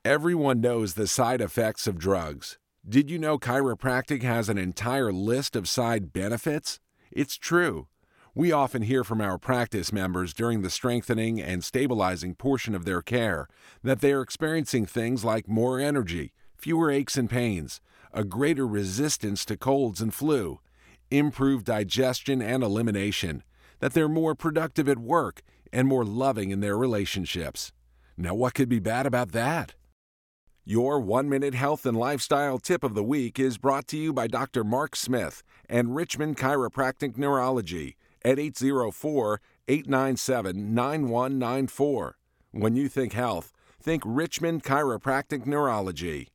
Everyone knows the side effects of drugs. Did you know chiropractic has an entire list of side benefits? It's true. We often hear from our practice members during the strengthening and stabilizing portion of their care that they are experiencing things like more energy, fewer aches and pains, a greater resistance to colds and flu, improved digestion and elimination, that they're more productive at work and more loving in their relationships. Now, what could be bad about that? Your 1-minute health and lifestyle tip of the week is brought to you by Dr. Mark Smith and Richmond Chiropractic Neurology at 804-897-9194. When you think health, think Richmond Chiropractic Neurology.